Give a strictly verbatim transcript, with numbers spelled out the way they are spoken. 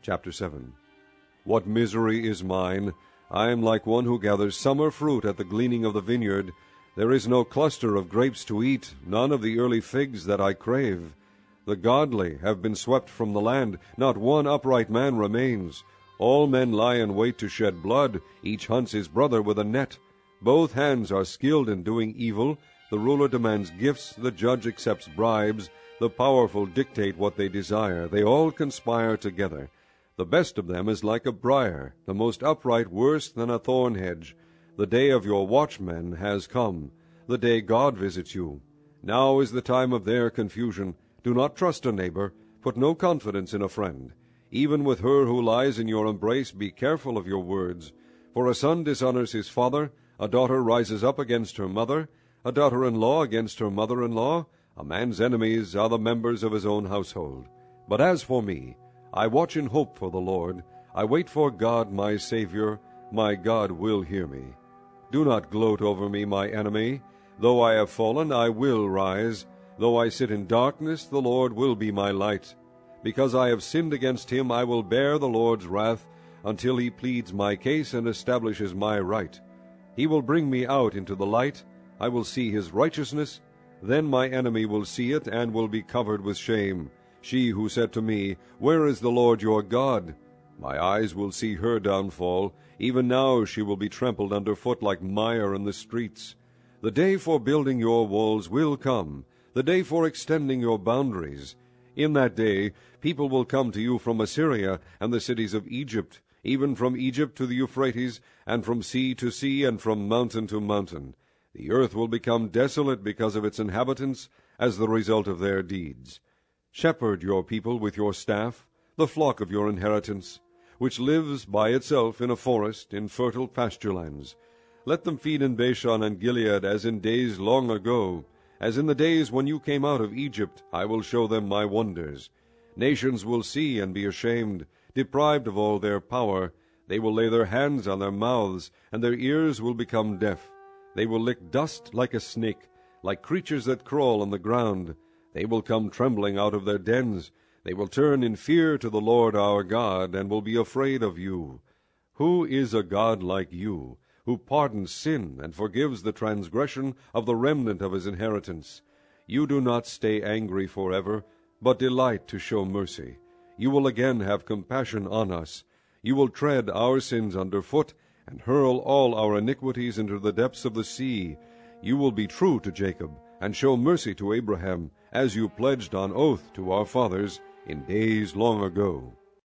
Chapter seven. What misery is mine! I am like one who gathers summer fruit at the gleaning of the vineyard. There is no cluster of grapes to eat, none of the early figs that I crave. The godly have been swept from the land, not one upright man remains. All men lie in wait to shed blood, each hunts his brother with a net. Both hands are skilled in doing evil. The ruler demands gifts, the judge accepts bribes. The powerful dictate what they desire. They all conspire together. The best of them is like a briar, the most upright worse than a thorn hedge. The day of your watchmen has come, the day God visits you. Now is the time of their confusion. Do not trust a neighbor, put no confidence in a friend. Even with her who lies in your embrace, be careful of your words. For a son dishonors his father, a daughter rises up against her mother, a daughter-in-law against her mother-in-law. A man's enemies are the members of his own household. But as for me, I watch in hope for the Lord. I wait for God my Savior. My God will hear me. Do not gloat over me, my enemy. Though I have fallen, I will rise. Though I sit in darkness, the Lord will be my light. Because I have sinned against him, I will bear the Lord's wrath, until he pleads my case and establishes my right. He will bring me out into the light. I will see his righteousness. Then my enemy will see it, and will be covered with shame. She who said to me, Where is the Lord your God? My eyes will see her downfall. Even now she will be trampled underfoot like mire in the streets. The day for building your walls will come, the day for extending your boundaries. In that day people will come to you from Assyria and the cities of Egypt, even from Egypt to the Euphrates, and from sea to sea, and from mountain to mountain. The earth will become desolate because of its inhabitants, as the result of their deeds. Shepherd your people with your staff, the flock of your inheritance, which lives by itself in a forest, in fertile pasture lands. Let them feed in Bashan and Gilead as in days long ago. As in the days when you came out of Egypt, I will show them my wonders. Nations will see and be ashamed, deprived of all their power. They will lay their hands on their mouths, and their ears will become deaf. They will lick dust like a snake, like creatures that crawl on the ground. They will come trembling out of their dens. They will turn in fear to the Lord our God, and will be afraid of you. Who is a God like you, who pardons sin and forgives the transgression of the remnant of his inheritance? You do not stay angry forever, but delight to show mercy. You will again have compassion on us. You will tread our sins underfoot, and hurl all our iniquities into the depths of the sea. You will be true to Jacob, and show mercy to Abraham, as you pledged on oath to our fathers in days long ago.